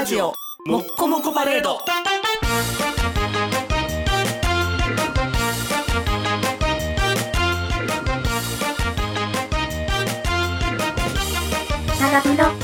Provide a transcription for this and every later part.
ラジオもっこもこパレード。 長風呂。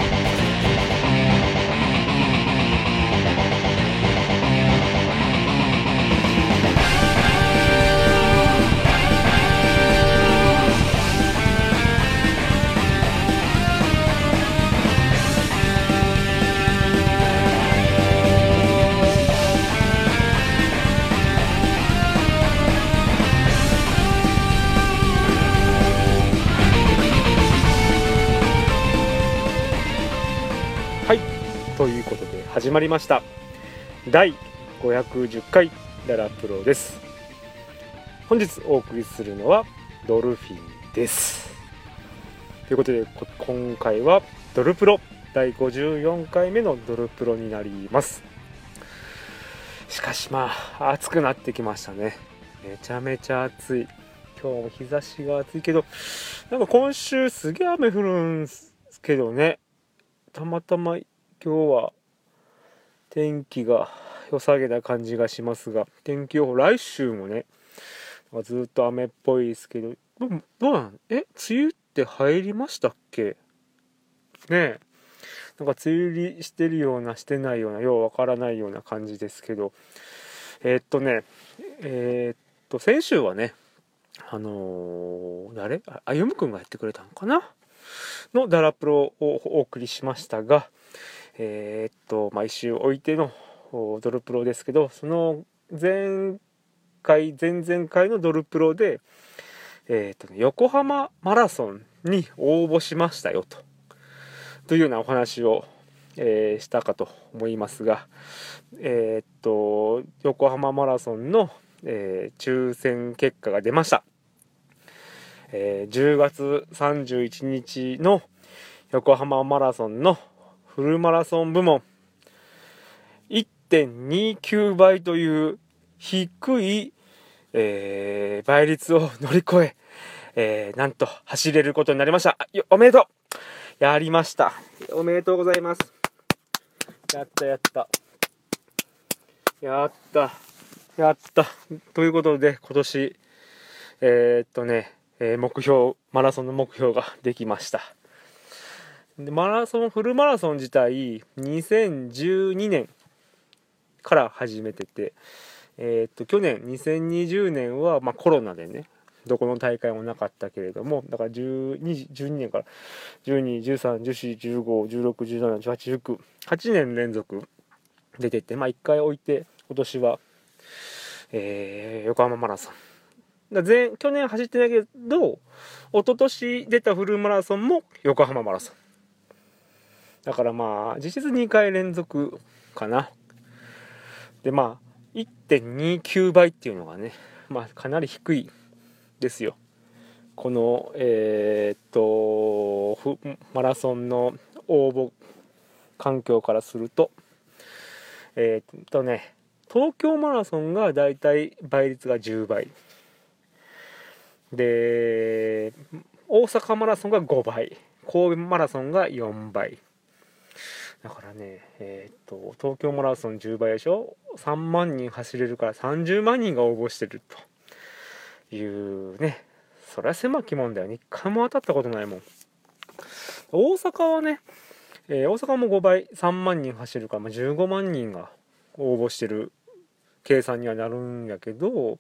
はい、ということで始まりました第510回ダラプロです。本日お送りするのはドルフィンです。ということで今回はドルプロ第54回目のドルプロになります。しかし暑くなってきましたね。めちゃめちゃ暑い。今日も日差しが暑いけど、なんか今週すげえ雨降るんすけどね。たまたま今日は天気が良さげな感じがしますが、天気予報来週もねずっと雨っぽいですけど、どうなん梅雨って入りましたっけね。なんか梅雨入りしてるようなしてないようなようわからないような感じですけど、先週はねあゆむくんがやってくれたのかなのダラプロをお送りしましたが、毎週置いてのドルプロですけど、その前々回のドルプロで、横浜マラソンに応募しましたよというようなお話を、したかと思いますが、横浜マラソンの、抽選結果が出ました。10月31日の横浜マラソンのフルマラソン部門 1.29 倍という低い、倍率を乗り越え、なんと走れることになりました。おめでとう。やりました。おめでとうございます。やったということで、今年マラソンの目標ができました。でフルマラソン自体2012年から始めてて、去年2020年は、コロナでねどこの大会もなかったけれども、だから12年から12、13、14、15、16、17、18、19、8年連続出てて、1回置いて今年は、横浜マラソン去年走ってないけど一昨年出たフルマラソンも横浜マラソンだから、実質2回連続かな。で1.29 倍っていうのがね、かなり低いですよ。このマラソンの応募環境からすると、東京マラソンがだいたい倍率が10倍で、大阪マラソンが5倍、神戸マラソンが4倍だからね、東京マラソン10倍でしょ。3万人走れるから30万人が応募してるというね。そりゃ狭きもんだよね。1回も当たったことないもん。大阪はね、大阪も5倍3万人走るから15万人が応募してる計算にはなるんやけど、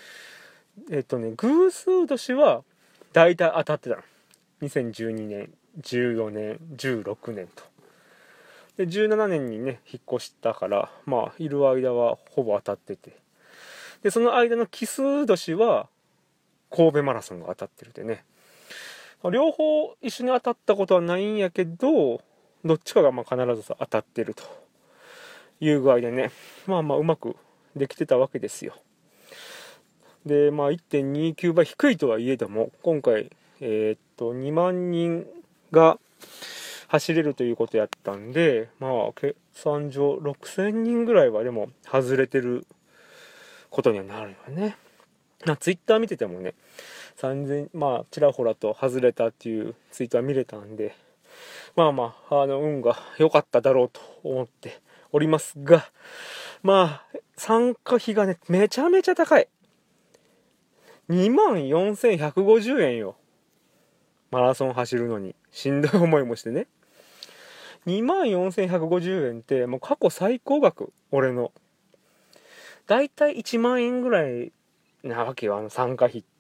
偶数年はだいたい当たってたの。2012年、14年、16年と。で17年にね引っ越したから、いる間はほぼ当たってて、でその間の奇数年は神戸マラソンが当たってるでね、両方一緒に当たったことはないんやけど、どっちかが必ず当たってるという具合でね、うまくできてたわけですよ。で1.29 倍低いとはいえども、今回2万人が走れるということやったんで、計算上6000人ぐらいはでも外れてることにはなるよね。ツイッター見ててもね3000ちらほらと外れたっていうツイートは見れたんで、 運が良かっただろうと思っておりますが、参加費がねめちゃめちゃ高い。24,150円よ。マラソン走るのにしんどい思いもしてね。24,150円ってもう過去最高額。俺のだいたい1万円ぐらいなわけよ、参加費って。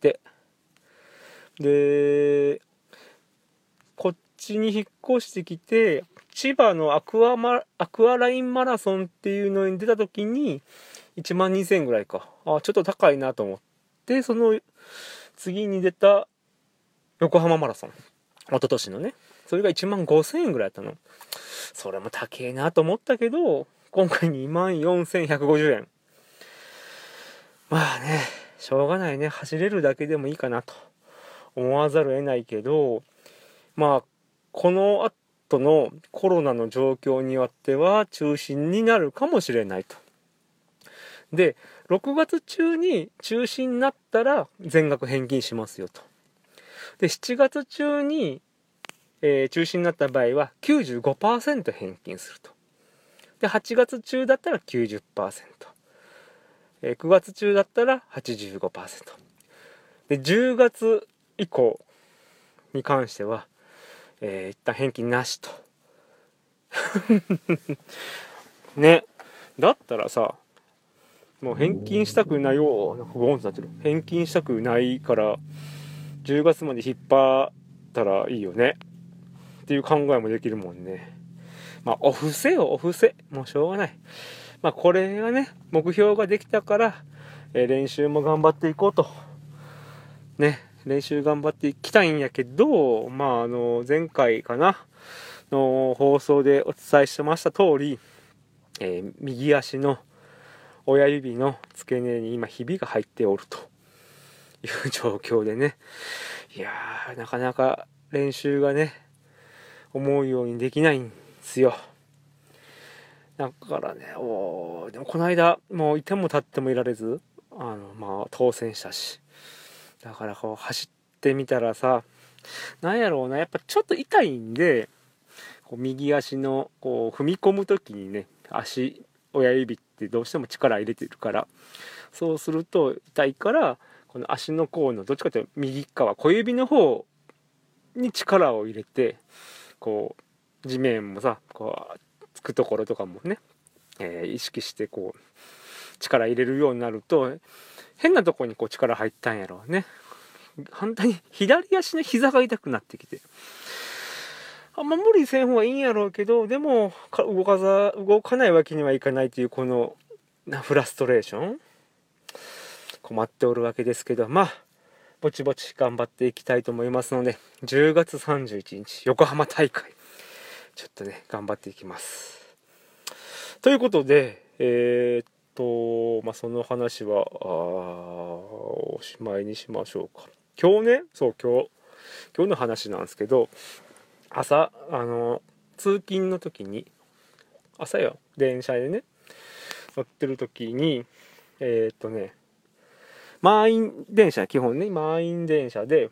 でこっちに引っ越してきて、千葉のアクアラインマラソンっていうのに出た時に1万2000円ぐらいか。ちょっと高いなと思って、その次に出た横浜マラソン、一昨年のね、それが1万5000円ぐらいだったの。それも高えなと思ったけど、今回24,150円。しょうがないね。走れるだけでもいいかなと思わざるを得ないけど、この後のコロナの状況によっては中止になるかもしれないと。で、6月中に中止になったら全額返金しますよと。で、7月中に、中止になった場合は 95% 返金すると。で、8月中だったら 90%、9月中だったら 85%。で、10月以降に関しては、一旦返金なしと。ね。だったらさ、もう返金したくないよ。ゴーンとなってる。返金したくないから10月まで引っ張ったらいいよねっていう考えもできるもんね。お布施よ、お布施。もうしょうがない。これがね、目標ができたから、練習も頑張っていこうと。ね、練習頑張っていきたいんやけど、前回かなの放送でお伝えしてました通り、右足の親指の付け根に今ひびが入っておるという状況でね、いやー、なかなか練習がね思うようにできないんですよ。だからね、でもこの間もういても立ってもいられず、当選したし、だからこう走ってみたらさ、なんやろうな、やっぱちょっと痛いんで、こう右足のこう踏み込む時にね、親指ってどうしても力入れてるから、そうすると痛いから、この足の甲のどっちかというと右側小指の方に力を入れて、こう地面もさこうつくところとかもね、意識してこう力入れるようになると、変なとこにこう力入ったんやろうね。反対に左足の膝が痛くなってきて、あんま無理せん方がいいんやろうけど、でも動かないわけにはいかないというこのフラストレーション、困っておるわけですけど、ぼちぼち頑張っていきたいと思いますので、10月31日横浜大会ちょっとね頑張っていきますということで、その話はおしまいにしましょうか。今日の話なんですけど、朝通勤の時に、朝よ、電車でね乗ってる時に、満員電車、基本ね満員電車で、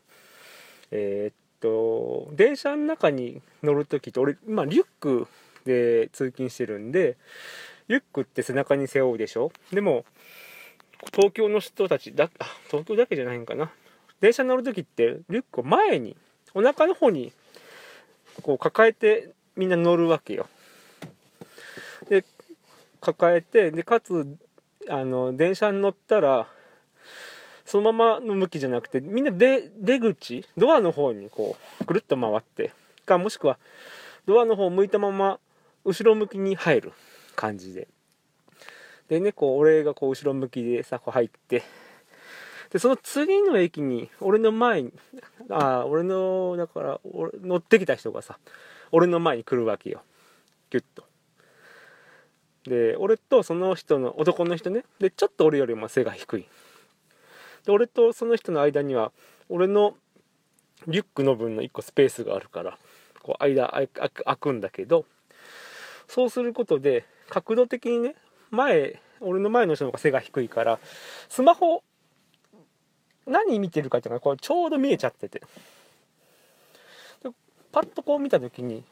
電車の中に乗る時って、俺今リュックで通勤してるんで、リュックって背中に背負うでしょ。でも東京の人たち東京だけじゃないんかな、電車乗る時ってリュックを前にお腹の方にこう抱えてみんな乗るわけよ。で抱えて、でかつ電車に乗ったらそのままの向きじゃなくて、みんな出口ドアの方にこうくるっと回ってか、もしくはドアの方を向いたまま後ろ向きに入る感じで、ね、こう俺がこう後ろ向きでさこう入って、でその次の駅に俺の前にだから俺乗ってきた人がさ俺の前に来るわけよ、ギュッと。で俺とその人の男の人ね、でちょっと俺よりも背が低い。で俺とその人の間には俺のリュックの分の1個スペースがあるから、こう間空くんだけど、そうすることで角度的にね、俺の前の人の方が背が低いから、スマホ何見てるかっていうのがこうちょうど見えちゃってて、 パッとこう見た時に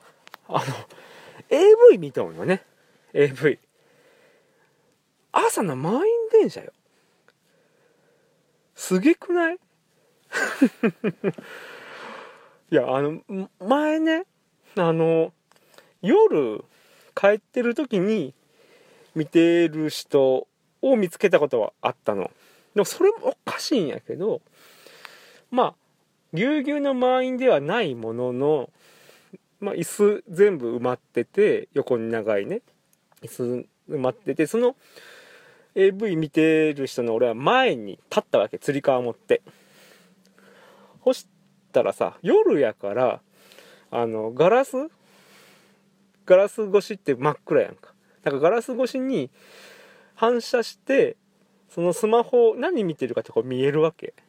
AV 見とんよね。 AV 朝の満員電車よ。すげくない？いや前ね夜帰ってる時に見てる人を見つけたことはあったの。でもそれもおかしいんやけど、まあぎゅうぎゅうの満員ではないものの、椅子全部埋まってて、横に長いね椅子埋まってて、その AV 見てる人の俺は前に立ったわけ、つり革持って。そしたらさ、夜やからガラス越しって真っ暗やんか。だからガラス越しに反射して、そのスマホ何見てるかってこう見えるわけ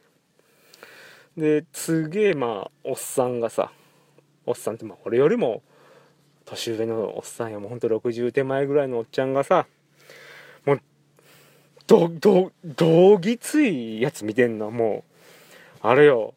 ですげえ、おっさんがさ、おっさんって俺よりも年上のおっさんや、もうほんと60手前ぐらいのおっちゃんがさ、もうどぎついやつ見てんの。もうあれよ、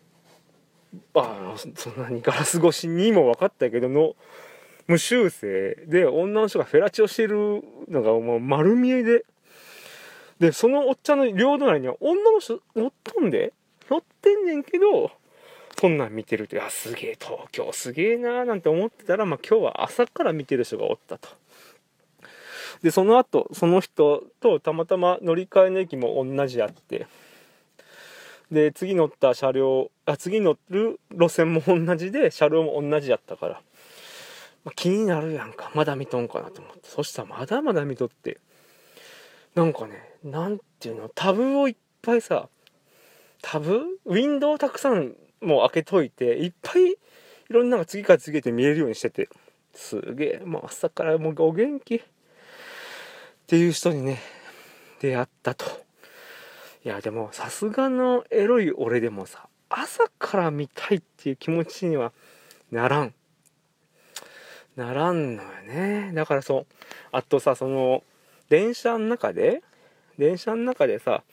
そんなにガラス越しにも分かったけどの無修正で、女の人がフェラチオしてるのがもう丸見えで、そのおっちゃんの両隣には女の人乗ってんねんけど、そんなん見てると、すげえ、東京すげえなーなんて思ってたら、今日は朝から見てる人がおったと。でその後その人とたまたま乗り換えの駅も同じやって、で次乗る路線も同じで、車両も同じやったから、気になるやんか、まだ見とんかなと思って。そしたらまだまだ見とって、なんかね、なんていうの、タブをいっぱいさ、ウィンドウをたくさんもう開けといて、いっぱいいろんなのが次から次へと見えるようにしてて、すげえ、もう朝からもうお元気っていう人にね出会ったと。いやでもさすがのエロい俺でもさ、朝から見たいっていう気持ちにはならんのよね。だからあとさ、その電車の中でさ、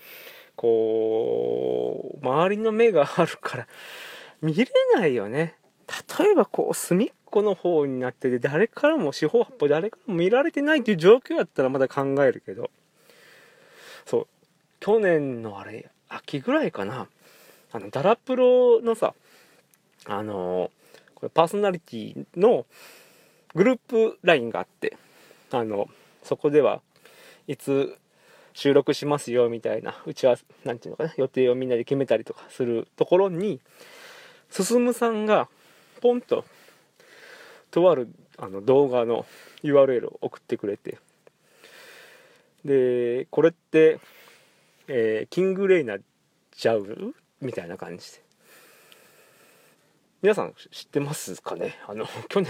こう周りの目があるから見れないよね。例えばこう隅っこの方になってて、誰からも四方八方誰からも見られてないっていう状況やったらまだ考えるけど、去年の秋ぐらいかな、ダラプロのさ、これパーソナリティのグループ LINE があって、そこではいつ収録しますよみたいななんていうのかな、予定をみんなで決めたりとかするところに、進さんがポンととある動画の URL を送ってくれて、でこれって、キングレイナちゃうみたいな感じで、皆さん知ってますかね。去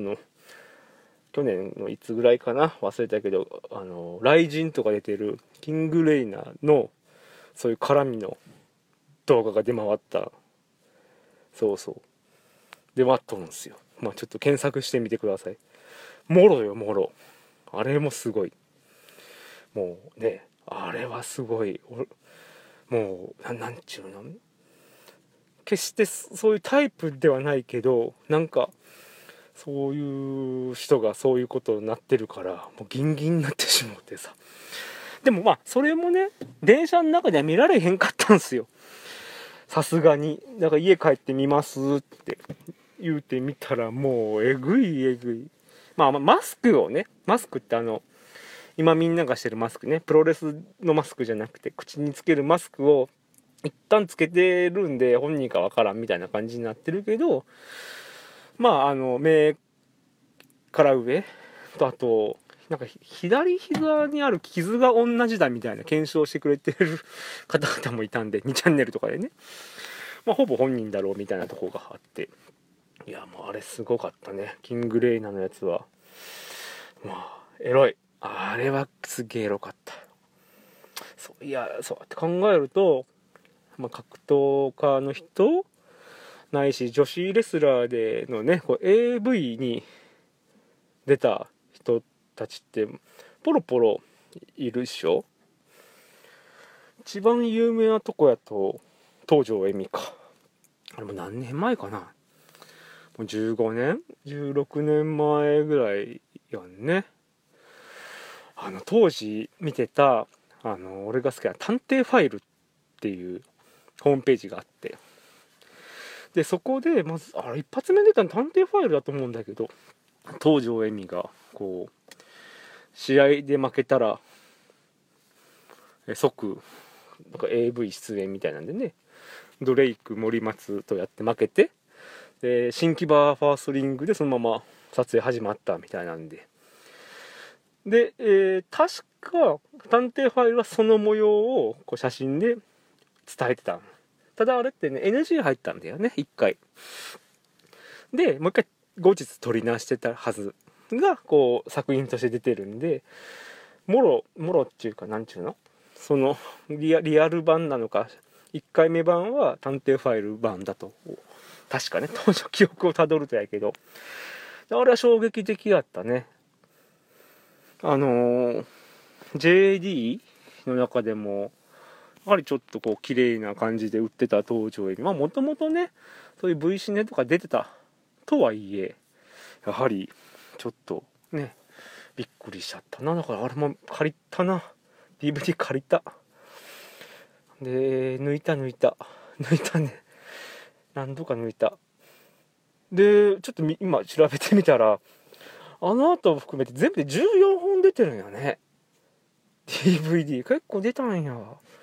年のいつぐらいかな、忘れたけど、雷神とか出てるキングレイナのそういう絡みの動画が出回った。出回っとるんですよ。ちょっと検索してみてください。もろよ、もろ。あれもすごい。もうね、あれはすごい。もうなんちゅうの、決してそういうタイプではないけど、なんかそういう人がそういうことになってるから、もうギンギンになってしまってさ。でもそれもね、電車の中では見られへんかったんすよ、さすがに。だから家帰って見ますって言うてみたら、もうえぐい。マスクって今みんながしてるマスクね、プロレスのマスクじゃなくて口につけるマスクを一旦つけてるんで、本人かわからんみたいな感じになってるけど、目から上と、あとなんか左膝にある傷が同じだみたいな検証してくれてる方々もいたんで、2チャンネルとかでね、ほぼ本人だろうみたいなとこがあって、いやもうあれすごかったね、キングレイナのやつは。エロい。あれはすげえエロかった。そうやって考えると、格闘家の人ないし女子レスラーでのね、AV に出た人たちってポロポロいるっしょ。一番有名なとこやと東條恵美か。あれも何年前かな、 もう15年16年前ぐらいやんね。当時見てた俺が好きな探偵ファイルっていうホームページがあって、でそこでまず一発目に出たの探偵ファイルだと思うんだけど、東條恵美がこう試合で負けたら即なんか AV 出演みたいなんでね、ドレイク森松とやって負けて、で新木場ファーストリングでそのまま撮影始まったみたいなんで、確か探偵ファイルはその模様をこう写真で伝えてた。ただあれってね NG 入ったんだよね、1回で。もう1回後日撮り直してたはずがこう作品として出てるんで、もろっていうかなんちゅうの、そのリアル版なのか1回目版は探偵ファイル版だと確かね、当初記憶をたどるとやけど、あれは衝撃的だったね。JD の中でもやはりちょっとこう綺麗な感じで売ってた東條恵美、もともとねそういう V シネとか出てたとはいえ、やはりちょっとねびっくりしちゃったな。だからあれも借りたな、 DVD 借りた。で抜いたね、何度か抜いた。でちょっと今調べてみたらあの後を含めて全部で14本出てるんよね、 DVD 結構出たんや。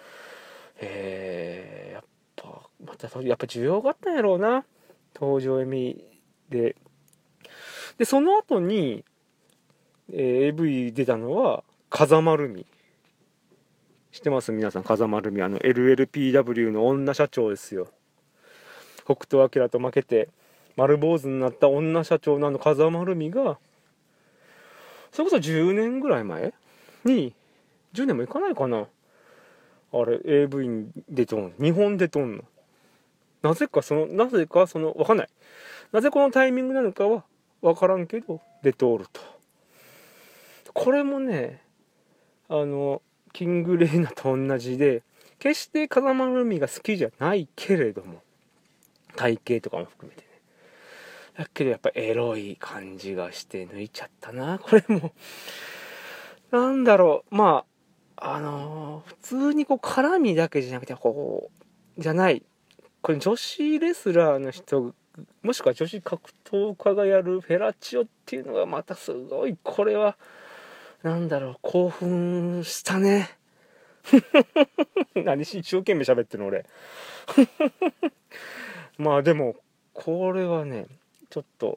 やっぱやっぱ需要があったんやろうな、東條恵美で。その後に、AV 出たのは風間ルミ。知ってます皆さん？風間ルミ、LLPW の女社長ですよ。北斗晶と負けて丸坊主になった女社長の風間ルミが、それこそ10年ぐらい前に、10年もいかないかな、あれ AV に出とん、日本でとんの。なぜかそのわかんない、なぜこのタイミングなのかはわからんけど出ておると。これもねキングレイナと同じで、決して風間ルミが好きじゃないけれども、体型とかも含めてね、だけどやっぱエロい感じがして抜いちゃったな。これもなんだろう、普通にこう絡みだけじゃなくてこうじゃない、これ女子レスラーの人もしくは女子格闘家がやるフェラチオっていうのがまたすごい、これはなんだろう、興奮したね何し一生懸命喋ってるの俺でもこれはねちょっと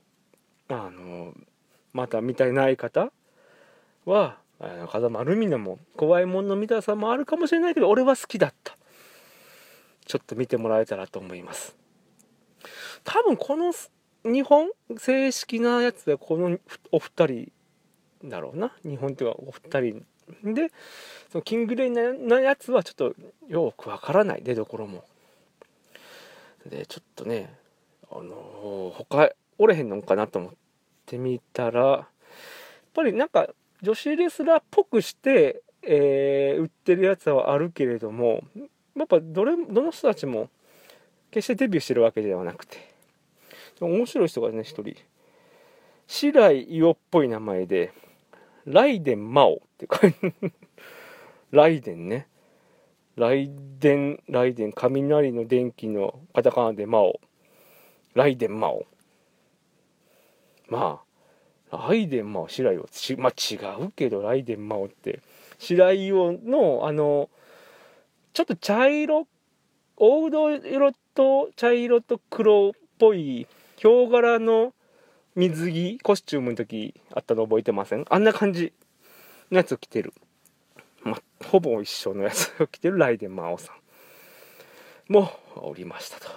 また見たいない方は風間ルミネも怖いもんの見たさもあるかもしれないけど、俺は好きだった。ちょっと見てもらえたらと思います。多分この日本正式なやつでこのお二人だろうな、日本っていうかお二人で、そのキングレイなやつはちょっとよくわからない、出どころも。でちょっとね他おれへんのかなと思ってみたら、やっぱりなんか女子レスラーっぽくして、売ってるやつはあるけれども、やっぱどの人たちも決してデビューしてるわけではなくて、面白い人がね一人、白井伊代っぽい名前でライデンマオって書いてライデンね、ライデン雷の電気のカタカナでマオ、ライデンマオ、ライデンマオ白井を違うけど、ライデンマオって白井をのちょっと茶色、黄土色と茶色と黒っぽいヒョウ柄の水着コスチュームの時あったの覚えてません？あんな感じのやつを着てる、ほぼ一緒のやつを着てるライデンマオさんもおりましたと。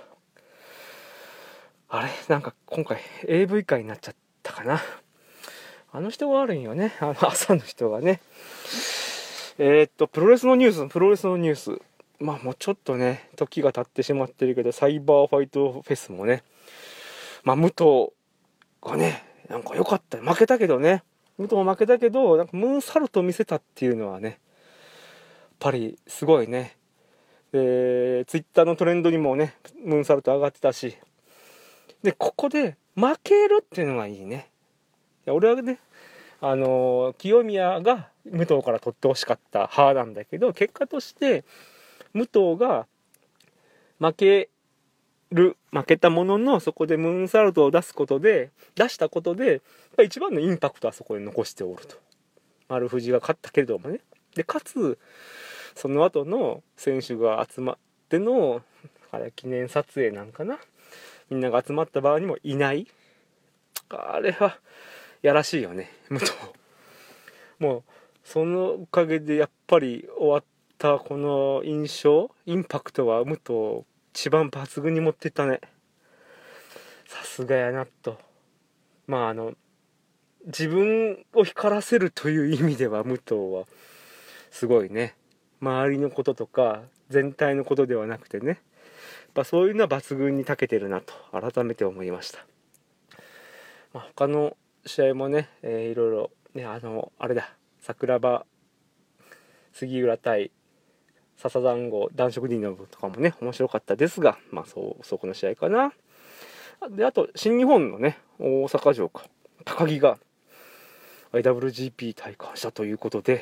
あれなんか今回 AV 界になっちゃったかな。あの人が悪いんよね、朝の人がね。プロレスのニュース、もうちょっとね時が経ってしまってるけど、サイバーファイトフェスもね、武藤がねなんか良かった、負けたけどね、武藤も負けたけどなんかムーンサルト見せたっていうのはねやっぱりすごいね。でツイッターのトレンドにもねムーンサルト上がってたし、でここで負けるっていうのがいいね。いや俺はね清宮が武藤から取ってほしかった派なんだけど、結果として武藤が負けたものの、そこでムーンサルトを出したことでやっぱ一番のインパクトはそこで残しておると。丸藤が勝ったけれどもね。でかつその後の選手が集まってのあれ記念撮影なんかな、みんなが集まった場合にもいない、あれはやらしいよね武藤。もうそのおかげでやっぱり終わったこのインパクトは武藤一番抜群に持ってったね。さすがやなと。まあ自分を光らせるという意味では武藤はすごいね。周りのこととか全体のことではなくてね、やっぱそういうのは抜群に長けてるなと改めて思いました。他の試合もね、いろいろね、あれだ、桜庭杉浦対笹団子男色ディナーとかもね面白かったですが、そこの試合かな。であと新日本のね大阪城か高木が IWGP 体感したということで、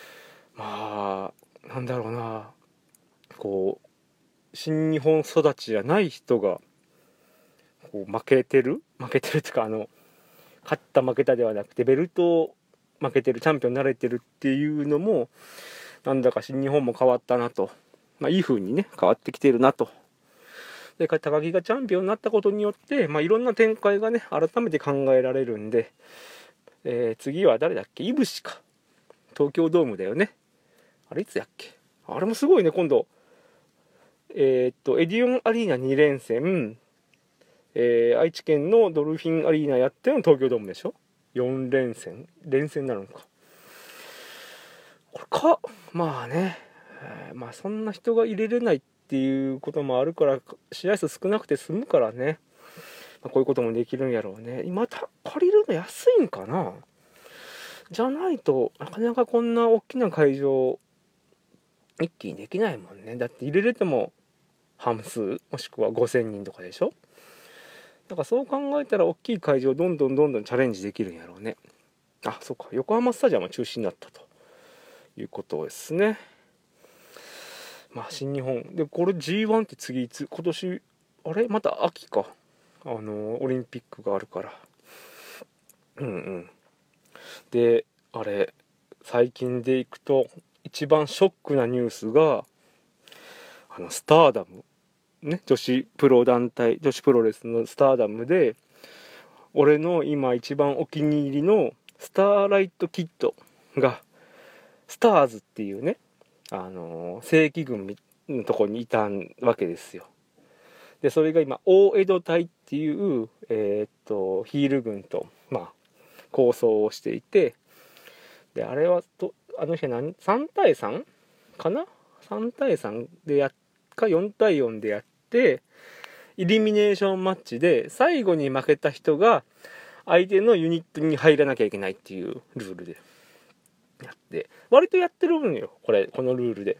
なんだろうな、こう新日本育ちじゃない人がこう負けてるっていうか、勝った負けたではなくてベルトを負けてるチャンピオンになれてるっていうのも、なんだか新日本も変わったなと、いい風にね変わってきてるなと。で高木がチャンピオンになったことによって、いろんな展開がね改めて考えられるんで、次は誰だっけ、いぶしか、東京ドームだよね。あれいつやっけ、あれもすごいね。今度エディオンアリーナ2連戦、愛知県のドルフィンアリーナやっての東京ドームでしょ。4連戦なのかこれか。そんな人が入れれないっていうこともあるから、試合数少なくて済むからね、こういうこともできるんやろうね。今借りるの安いんかな。じゃないとなかなかこんな大きな会場一気にできないもんね。だって入れれても半数もしくは5000人とかでしょ。だからそう考えたら大きい会場どんどんチャレンジできるんやろうね。そうか、横浜スタジアムは中止になったということですね。新日本でこれ G1 って次いつ、今年あれまた秋か、オリンピックがあるから。であれ最近でいくと一番ショックなニュースがスターダムね、女子プロレスのスターダムで、俺の今一番お気に入りのスターライトキッドがスターズっていうね、正規軍のとこにいたわけですよ。でそれが今大江戸隊っていうヒール軍と抗争をしていて、であれはあの日は3対 3 かな、3対3で4対4でやって、イリミネーションマッチで最後に負けた人が相手のユニットに入らなきゃいけないっていうルールでやって、割とやってるんよこのルールで。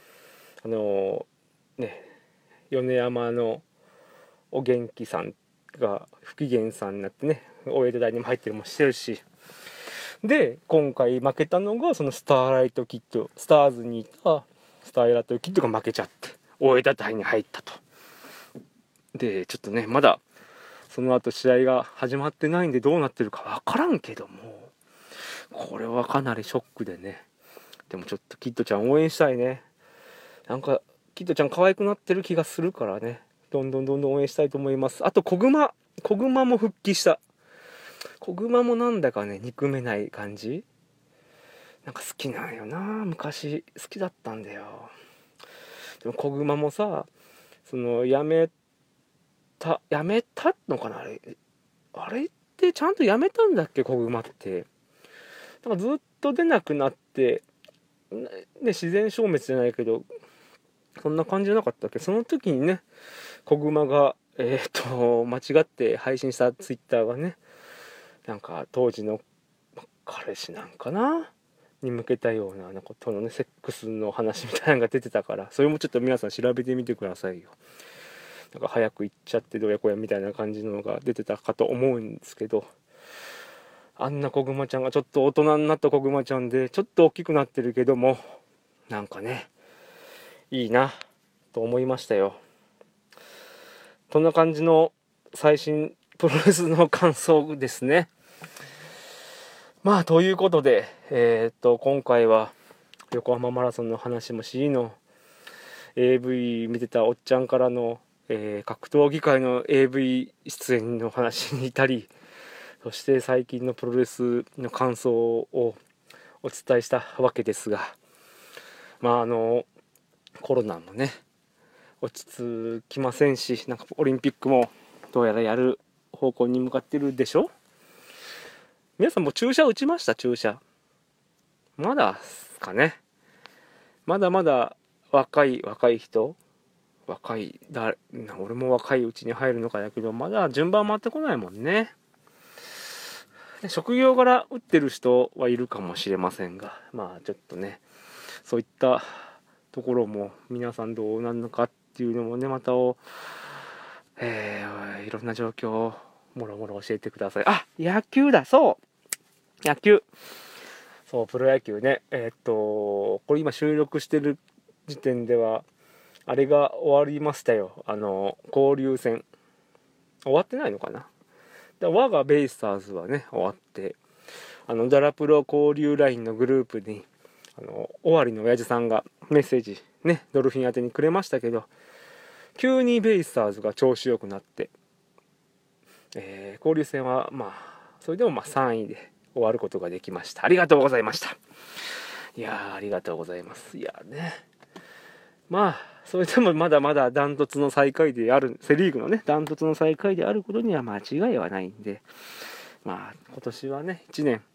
米山のお元気さんが不機嫌さんになってね、大江戸大にも入ってるもしてるし、で今回負けたのがそのスターライトキッド、スターズにいたスターライトキッドが負けちゃって大江戸大に入ったと。でちょっとねまだその後試合が始まってないんでどうなってるか分からんけども、これはかなりショックでね。でもちょっとキッドちゃん応援したいね。なんかキッドちゃん可愛くなってる気がするからね、どんどん応援したいと思います。あと小熊も復帰した。小熊もなんだかね憎めない感じ、なんか好きなんよな。昔好きだったんだよ。でも小熊もさ、そのやめたのかな、あれってちゃんとやめたんだっけ小熊って。なんかずっと出なくなってね、自然消滅じゃないけどそんな感じじゃなかったっけ。その時にね小熊が間違って配信したツイッターがね、なんか当時の彼氏なんかなに向けたようなことのねセックスの話みたいなのが出てたから、それもちょっと皆さん調べてみてくださいよ。 なんか早く行っちゃってどうやこうやみたいな感じのが出てたかと思うんですけど、あんな子グマちゃんがちょっと大人になった子グマちゃんでちょっと大きくなってるけども、なんかねいいなと思いましたよ。そんな感じの最新プロレスの感想ですね。まあということで、今回は横浜マラソンの話もしの AV 見てたおっちゃんからの、格闘技界の AV 出演の話に至り、そして最近のプロレスの感想をお伝えしたわけですが、まあコロナもね落ち着きませんし、なんかオリンピックもどうやらやる方向に向かってるでしょ。皆さんも注射打ちました？注射まだですかね。まだまだ若い人、俺も若いうちに入るのかだけど、まだ順番回ってこないもんね。職業柄打ってる人はいるかもしれませんが、まあちょっとね、そういったところも皆さんどうなるのかっていうのもね、またいろんな状況をもろもろ教えてください。あ、野球だ、そう野球、そうプロ野球ね、これ今収録してる時点ではあれが終わりましたよ。交流戦終わってないのかな。我がベイスターズはね終わって、ダラプロ交流ラインのグループに尾張の親父さんがメッセージねドルフィン宛てにくれましたけど、急にベイスターズが調子良くなって、交流戦はまあそれでもまあ3位で終わることができました。ありがとうございました。いやありがとうございます。いやね、まあそれでもまだまだダントツの最下位である、セリーグのねダントツの最下位であることには間違いはないんで、まあ今年はね1年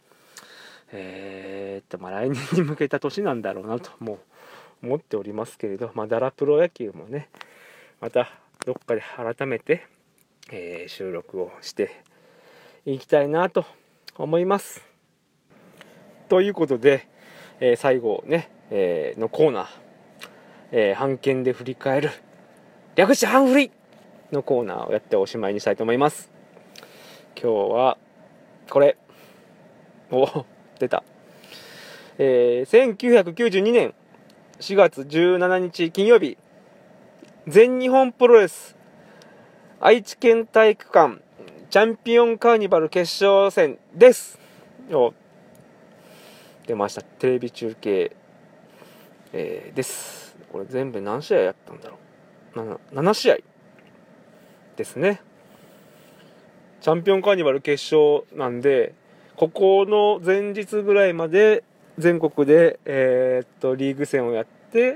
まあ来年に向けた年なんだろうなともう思っておりますけれど、まあダラプロ野球もねまたどっかで改めて、収録をしていきたいなと思います。ということで、最後ね、のコーナー、版権で振り返る略して版振りのコーナーをやっておしまいにしたいと思います。今日はこれ出た、1992年4月17日金曜日、全日本プロレス愛知県体育館チャンピオンカーニバル決勝戦ですよ。出ました。テレビ中継、です。これ全部何試合やったんだろう。7試合ですね。チャンピオンカーニバル決勝なんで、ここの前日ぐらいまで全国で、リーグ戦をやって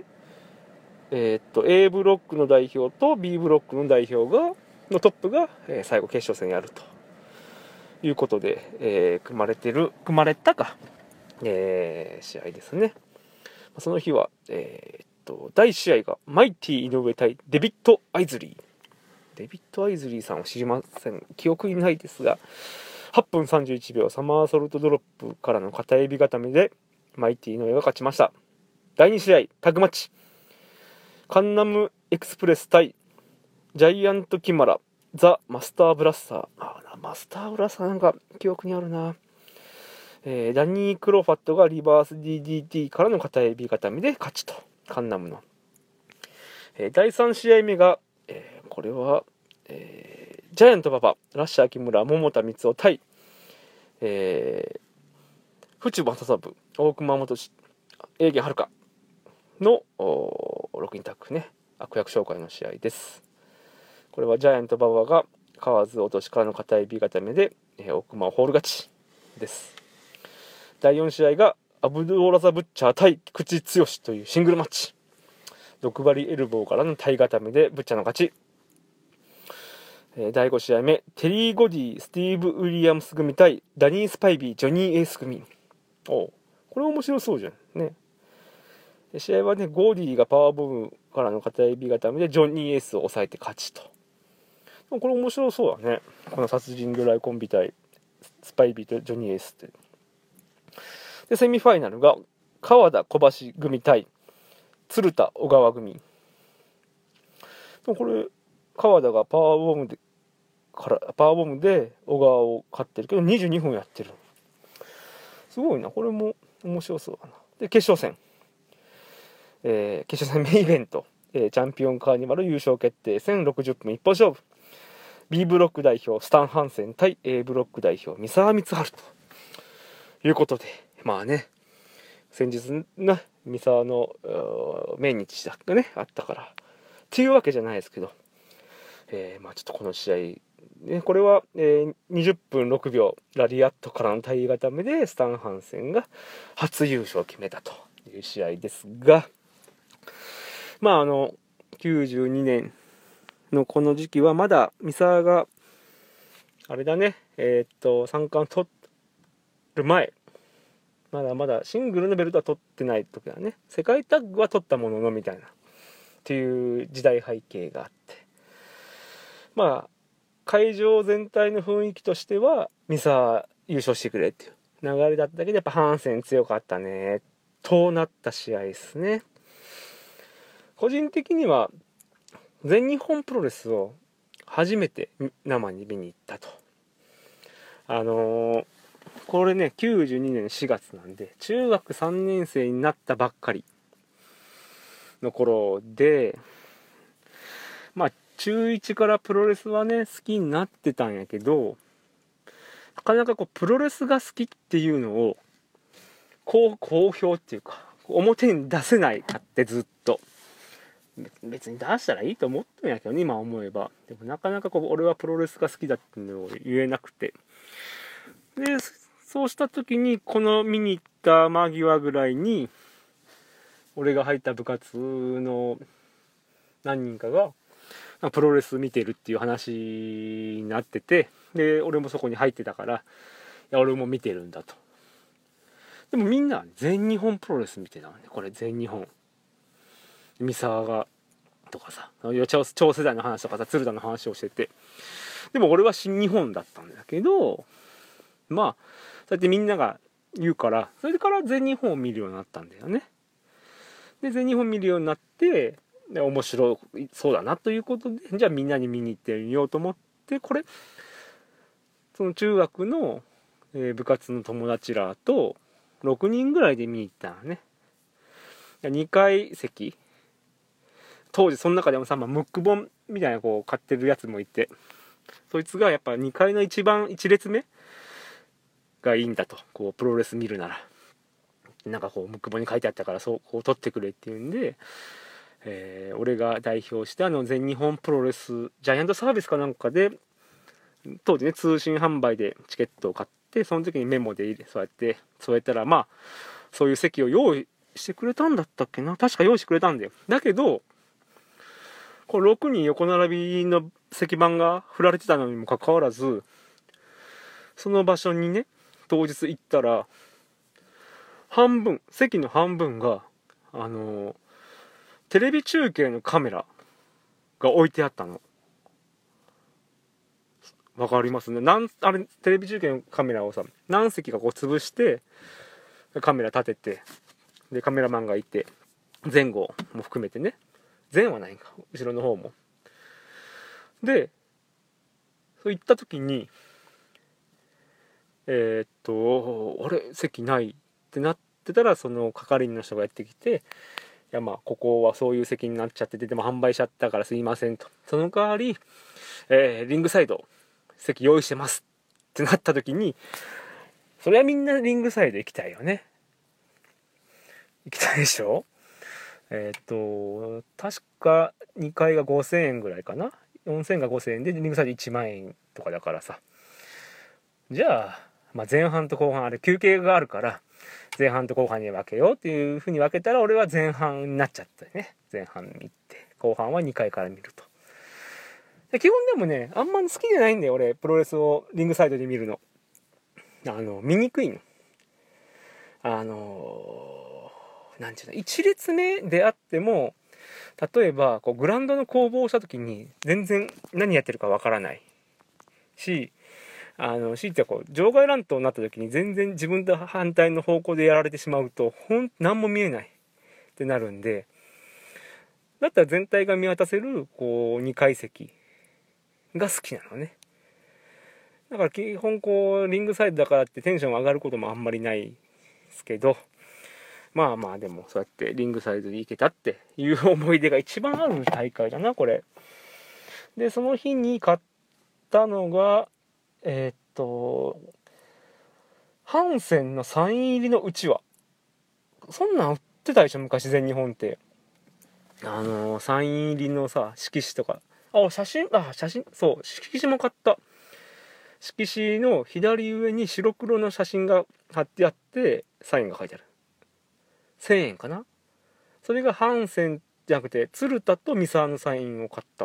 、A ブロックの代表と B ブロックの代表のトップが、最後決勝戦やるということで、組まれたか、試合ですね。その日は、第1試合がマイティ井上対デビッド・アイズリーさんを知りません、記憶にないですが、8分31秒サマーソルトドロップからの片指固めでマイティ井上が勝ちました。第2試合タッグマッチ、カンナムエクスプレス対ジャイアントキマラザ・マスターブラッサー。マスターブラッサーなんか記憶にあるな。ダニー・クロファットがリバース DDT からの片指固めで勝ちと、カンナムの。第3試合目が、これは、ジャイアント馬場ラッシャー木村桃田光雄対、府中正信大熊本市永源遥の6人タッグね、悪役紹介の試合です。これはジャイアント馬場が河津落としからの片指固めで、大熊をホール勝ちです。第4試合がアブドゥオラザ・ブッチャー対菊池剛というシングルマッチ、毒針エルボーからの体固めでブッチャーの勝ち。第5試合目テリー・ゴディスティーブ・ウィリアムス組対ダニー・スパイビージョニー・エース組。これ面白そうじゃんね。試合はねゴディがパワーボムからの片指固めでジョニー・エースを抑えて勝ちと。これ面白そうだね、この殺人魚雷コンビ対スパイビーとジョニー・エースって。でセミファイナルが川田小橋組対鶴田小川組。これ川田がパワーボムで小川を勝ってるけど22分やってる。すごいな、これも面白そうだな。で決勝戦メインイベント、チャンピオンカーニバル優勝決定戦60分一本勝負、 B ブロック代表スタン・ハンセン対 A ブロック代表三沢光晴ということで、まあね、先日な三沢の命日がねあったからっていうわけじゃないですけど、まあちょっとこの試合、ね、これは、20分6秒ラリアットからの体固めでスタン・ハンセンが初優勝を決めたという試合ですが、まあ92年のこの時期はまだ三沢があれだね、三冠取る前、まだまだシングルのベルトは取ってない時はね、世界タッグは取ったもののみたいなっていう時代背景があって、まあ会場全体の雰囲気としては三沢優勝してくれっていう流れだったけど、やっぱハンセン強かったねとなった試合ですね。個人的には全日本プロレスを初めて生に見に行ったと。これね92年4月なんで中学3年生になったばっかりの頃で、まあ中1からプロレスはね好きになってたんやけど、なかなかこうプロレスが好きっていうのを公表っていうか表に出せないかってずっと別に出したらいいと思ったんやけどね、今思えば。でもなかなかこう俺はプロレスが好きだっていうのを言えなくて、でそうした時にこの見に行った間際ぐらいに俺が入った部活の何人かがプロレス見てるっていう話になってて、で俺もそこに入ってたから、いや俺も見てるんだと。でもみんな全日本プロレス見てたのね。これ全日本三沢がとかさ、超世代の話とかさ、鶴田の話をしてて、でも俺は新日本だったんだけど、まあそうやってみんなが言うから、それから全日本を見るようになったんだよね。で全日本見るようになって、で面白そうだなということで、じゃあみんなに見に行ってみようと思って、これその中学の、部活の友達らと6人ぐらいで見に行ったのね。2階席、当時その中でもさ、ムック本みたいなこう買ってるやつもいて、そいつがやっぱ2階の一番1列目がいいんだと、こうプロレス見るならなんかこうムック本に書いてあったから、そうこう取ってくれっていうんで、俺が代表して全日本プロレスジャイアントサービスかなんかで当時ね通信販売でチケットを買って、その時にメモでそうやって添えたら、まあそういう席を用意してくれたんだったっけな、確か用意してくれたんだよ。だけどこれ6人横並びの席番が振られてたのにもかかわらず、その場所にね当日行ったら席の半分がテレビ中継のカメラが置いてあったの。わかりますね。あれテレビ中継のカメラをさ、何席かこう潰してカメラ立てて、でカメラマンがいて、前後も含めてね、前はないんか、後ろの方も。でそう行った時にあれ席ないってなってたら、その係員の人がやってきて、いやまあここはそういう席になっちゃってて、でも販売しちゃったからすいませんと、その代わり、リングサイド席用意してますってなった時に、それはみんなリングサイド行きたいよね。行きたいでしょ。確か2階が5000円ぐらいかな、4000が5000円でリングサイド1万円とかだからさ、じゃあ、まあ、前半と後半あれ休憩があるから前半と後半に分けようっていう風に分けたら、俺は前半になっちゃったよね。前半見て後半は2回から見ると。で基本でもね、あんまり好きじゃないんだよ俺、プロレスをリングサイドで見るの。見にくいの。なんていうの、1列目であっても、例えばこうグラウンドの攻防をした時に全然何やってるかわからないし、強いてはこう場外乱闘になった時に全然自分と反対の方向でやられてしまうと何も見えないってなるんで、だったら全体が見渡せるこう2階席が好きなのね。だから基本こうリングサイドだからってテンション上がることもあんまりないですけど、まあまあでもそうやってリングサイドに行けたっていう思い出が一番ある大会だなこれ。でその日に買ったのがハンセンのサイン入りのうちわ、そんなん売ってたでしょ昔全日本って。サイン入りのさ色紙とか、写真そう色紙も買った。色紙の左上に白黒の写真が貼ってあってサインが書いてある。1000円かな。それがハンセンじゃなくて鶴田と三沢のサインを買った。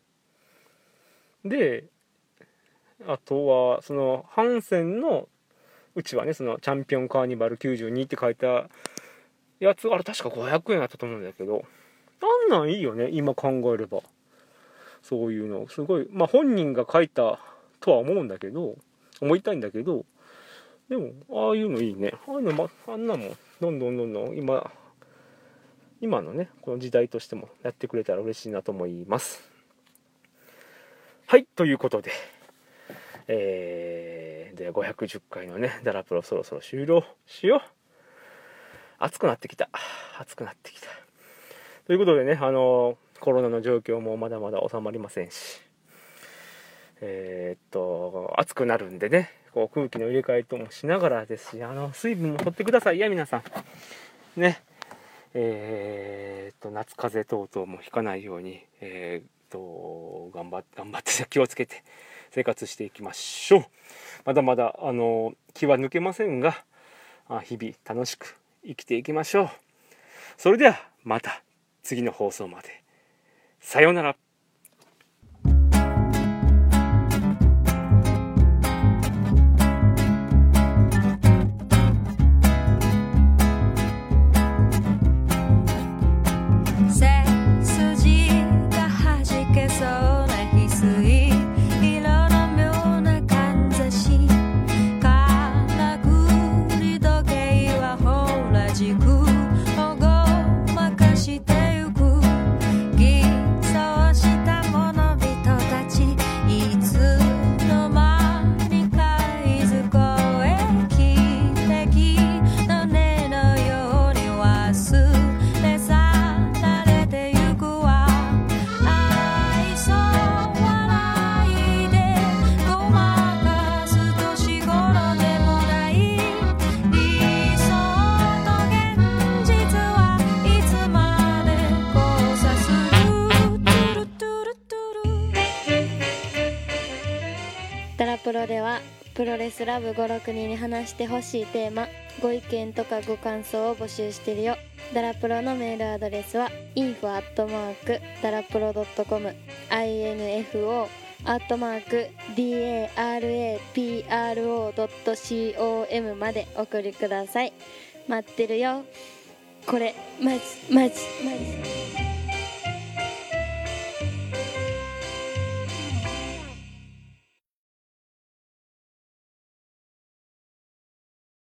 であとはそのハンセンのうちはね、そのチャンピオンカーニバル92って書いたやつ、あれ確か500円だったと思うんだけど、あんなんいいよね今考えれば。そういうのすごい、まあ本人が書いたとは思いたいんだけど、でもああいうのいいね。ああいうの、あんなもんどんどん今のねこの時代としてもやってくれたら嬉しいなと思います。はい、ということでで510回のねダラプロそろそろ終了しよう。暑くなってきたということでね、コロナの状況もまだまだ収まりませんし、暑くなるんでね、こう空気の入れ替えともしながらですし、水分も取ってくださいや皆さんね。夏風邪等々もひかないように頑張って気をつけて生活していきましょう。まだまだ気は抜けませんが、日々楽しく生きていきましょう。それではまた次の放送まで。さようなら。 ダラプロではプロレスラブ5、6人に話してほしいテーマ、ご意見とかご感想を募集してるよ。ダラプロのメールアドレスは info@darapro.com info@darapro.com まで送りください。待ってるよ。これマジ